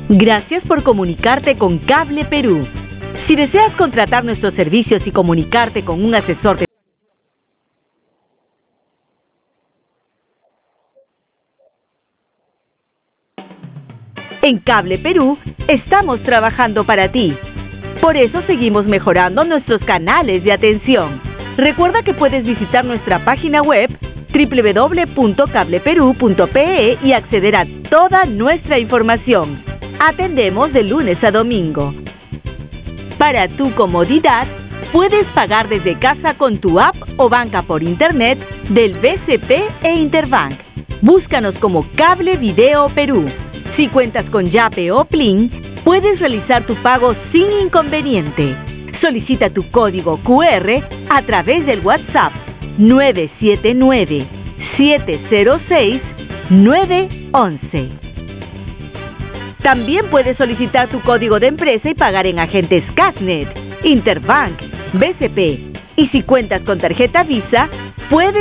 Gracias por comunicarte con Cable Perú. Si deseas contratar nuestros servicios y comunicarte con un asesor de En Cable Perú estamos trabajando para ti. Por eso seguimos mejorando nuestros canales de atención. Recuerda que puedes visitar nuestra página web www.cableperú.pe y acceder a toda nuestra información. Atendemos de lunes a domingo. Para tu comodidad, puedes pagar desde casa con tu app o banca por internet del BCP e Interbank. Búscanos como Cable Video Perú. Si cuentas con Yape o Plin, puedes realizar tu pago sin inconveniente. Solicita tu código QR a través del WhatsApp 979-706-911. También puedes solicitar tu código de empresa y pagar en agentes Casnet, Interbank, BCP. Y si cuentas con tarjeta Visa, puedes